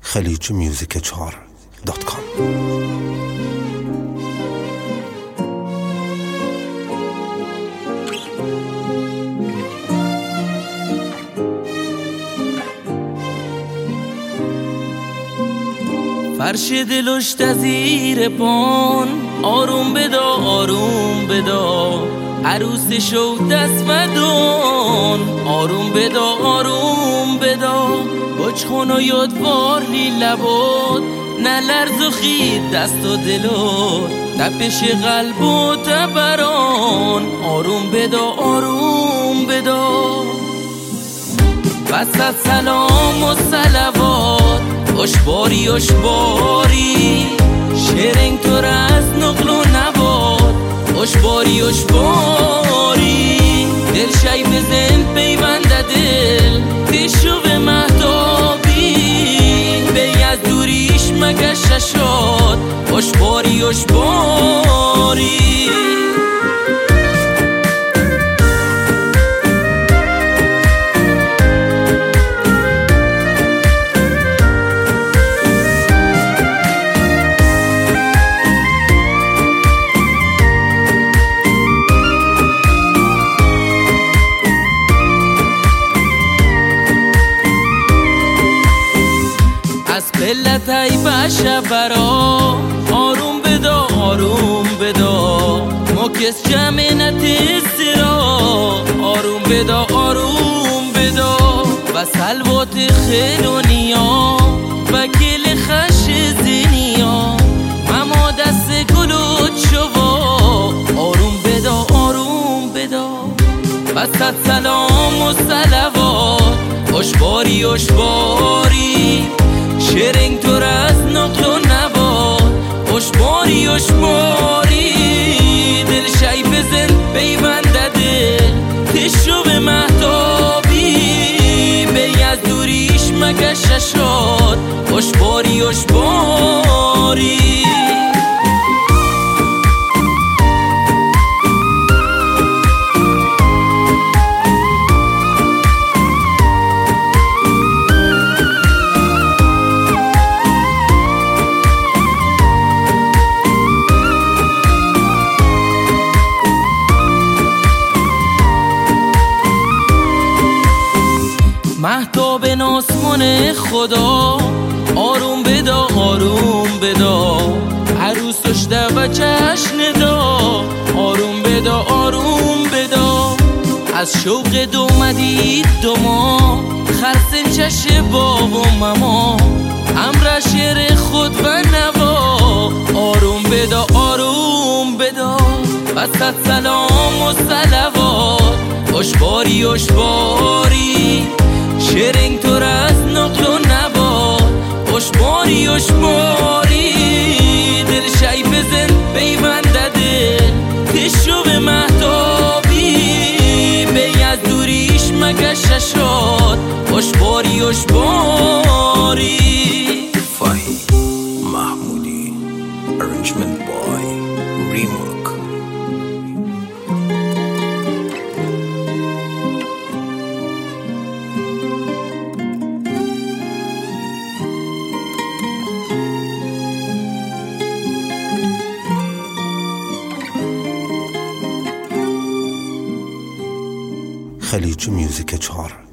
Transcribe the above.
khaliجmusic4.com. فرش دلش زیر پان، آروم بدا آروم بدا، عروس شو دست ودان، آروم بدا آروم بدا، بچخون و یادوار لی لباد، نه لرز و خید دست و دلات، تپش قلب و تبران، آروم بدا آروم بدا. وسط سلام و صلوات، اشباری اشباری، شرنگ تو از نقل و نباد، اشباری اشباری، دل شای بزن پیونده دل، تشو به مهتابی، بی از دوریش مگه ششاد، اشباری اشباری. بلتای باشه برا، آروم بدا آروم بدا، مکس جمع نتیسرا، آروم بدا آروم بدا. و سلوات خیلونیا و گل خش زینیا، مما دست گلوت شوا، آروم بدا آروم بدا. وسط سلام و صلوات، اشباری اشباری، شرنگ تو از نقل و نباد، اشباری اشباری، دل شای بزن پیونده دل، تشو به مهتابی، بی از دوریش مگه ششاد، اشباری اشباری. مهتاب آسمان خدا، آروم بدا آروم بدا، عروس داشته و جشن دا، آروم بدا آروم بدا. از شوق دومدید دوما، خرسن چش باب و ماما، امر شعر خود و نوا، آروم بدا آروم بدا. وسط سلام و صلوات، اشباری اشباری، شرنگ تو از نقل و نباد، اشباری اشباری، دل شای بزن پیونده دل، تشو به مهتابی، بی از دوریش مگه ششاد، اشباری اشباری. فاهی محمودی Arrangement by Remark. khaliجmusic4.com